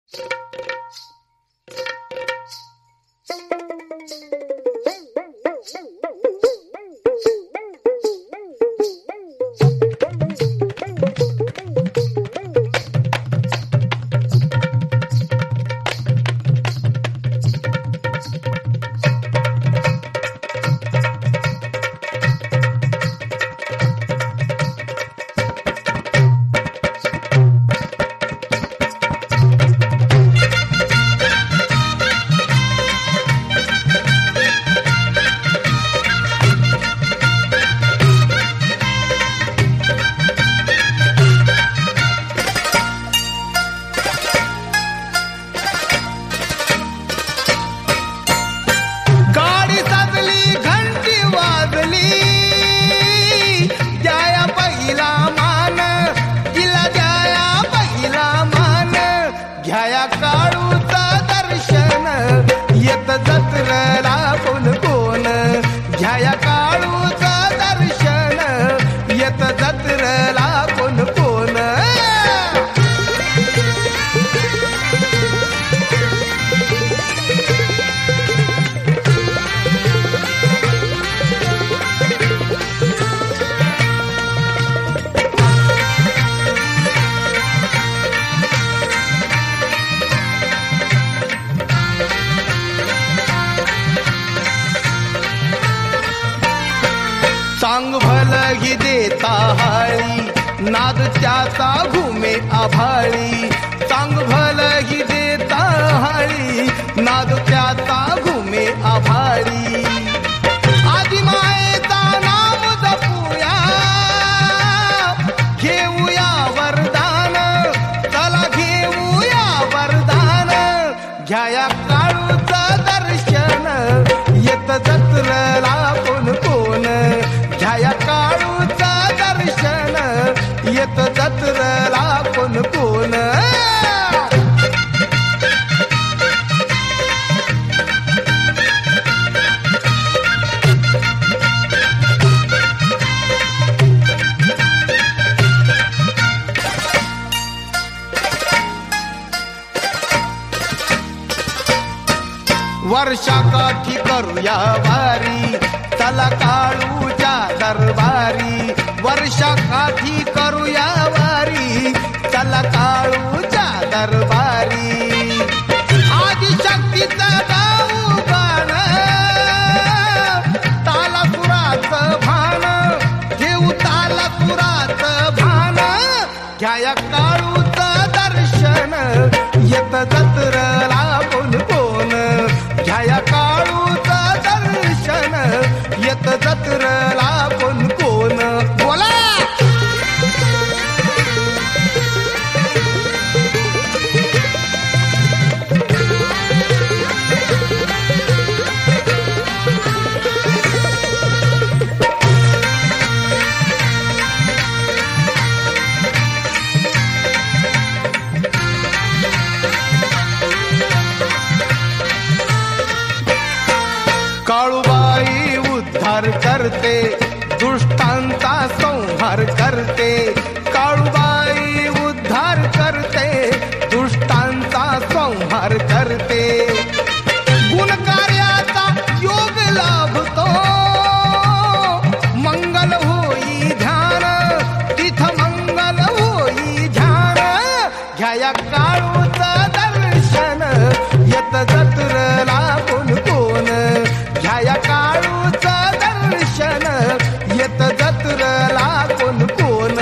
सांग भलही देता हाळी नाद त्याचा घुमे आभाळी सांग भलही देता हाळी नाद त्याचा घुमे आभाळी आदि मायेचा नाम जपूया घेऊया वरदान चला घेऊया वरदान घ्याया काळूचं दर्शन येत जत्रला कोण कोण घ्याया काळूचं दर्शन येत जत्रला कोण कोण वर्षाकाठी करूया वारी चला काळूच्या दरबारी वर्षाकाठी करूया वारी चला काळूच्या दरबारी आदिशक्तीचं गाऊ गाण तालासुराचं भान घेऊ तालासुराचं भान घ्याया काळूचं दर्शन येत जत्रला कोण कोण घ्याया काळूचं दर्शन येत जत्रला कोण कोण बोला काळूबाई उद्धार करते दुष्टांचा संहार करते काळूबाई उद्धार करते दुष्टांचा संहार करते गुणकार्याचा योग लाभतो मंगल होई ध्यान तिथं मंगल होई ध्यान घ्याया काळूचं दर्शन येत जत्रला कोण कोण घ्याया काळूचं दर्शन येत जत्रला कोण कोण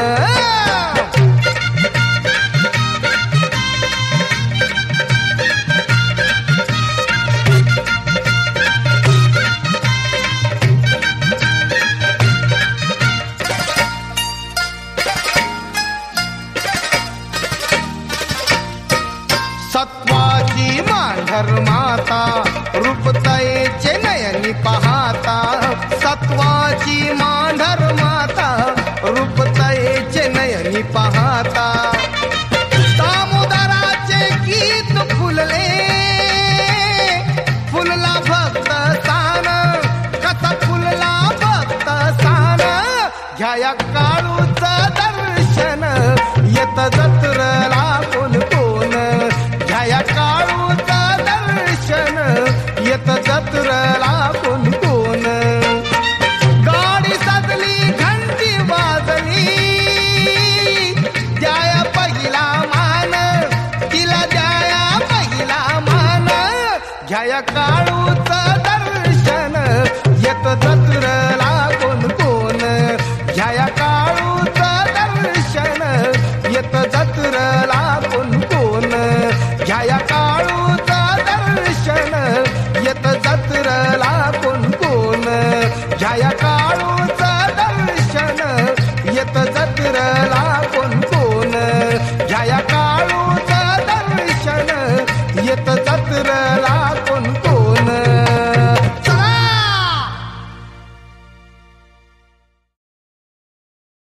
सत्वाची मांढर माता रूपतयेचे नयनी पाहता सत्वाची मांढर माता रूपतयेचे नयनी पाहता दामोदराचे गीत फुलले फुलला भक्त सान कसा फुलला भक्त सान घ्याया काळूचं दर्शन येत जत्रला कोण कोण घ्याया जत्रला कोण कोण. गाडी सजली घंटी वाजली द्याया पहिला मान, तिला द्याया पहिला मान. घ्याया काळूच दर्शन येत जत्रला कोण कोण. घ्याया काळूच दर्शन येत जत्रला कोण कोण. घ्याया काळूच दर्शन येत जत्रला कोण कोण. घ्याया काळूच दर्शन येत जत्रला कोण